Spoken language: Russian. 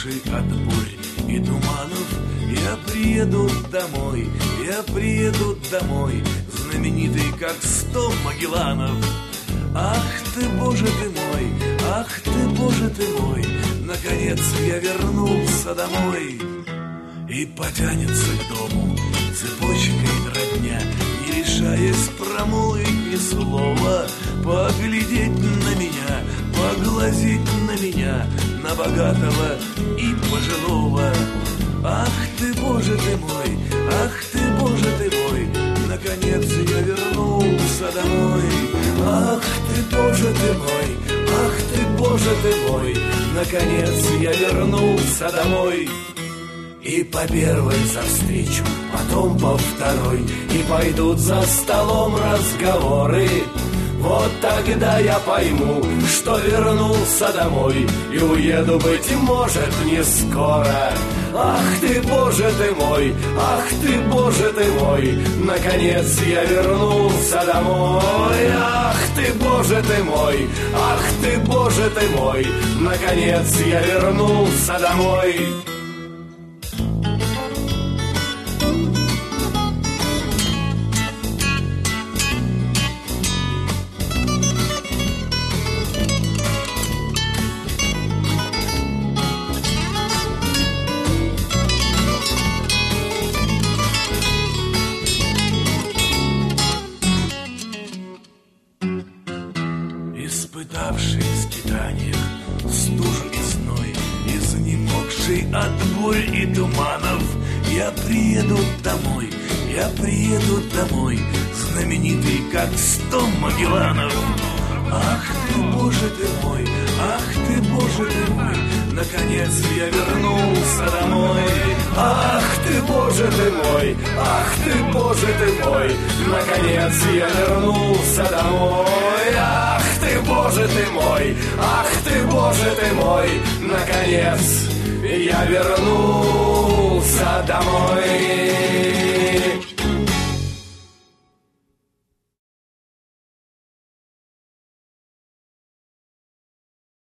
немокший от бурь и туманов, я приеду домой, я приеду домой, знаменитый, как 100 Магелланов. Ах ты, Боже ты мой, ах ты, Боже ты мой, наконец я вернулся домой. И потянется к дому цепочкой родня, не решаясь промолвить ни слова, поглядеть на меня, поглазеть на меня, на богатого и пожилого. Ах ты, Боже ты мой, ах ты, Боже ты мой, наконец я вернулся домой. Ах ты, Боже ты мой, ах ты, Боже ты мой, наконец я вернулся домой. И по первой за встречу, потом по второй, и пойдут за столом разговоры. Вот тогда я пойму, что вернулся домой и уеду, быть может, не скоро. Ах ты, Боже ты мой, ах ты, Боже ты мой, наконец я вернулся домой. Ах ты, Боже ты мой, ах ты, Боже ты мой, наконец я вернулся домой. Испытавший в скитаниях стужу и зной, изнемогший от бурь и туманов, я приеду домой, я приеду домой, знаменитый, как 100 Магелланов. Ах ты, Боже ты мой, ах ты, Боже ты мой, наконец я вернулся домой. Ах ты, Боже ты мой, ах ты, Боже ты мой, наконец я вернулся домой. Ах ты, Боже ты мой, ах ты, Боже ты мой, наконец я вернулся домой.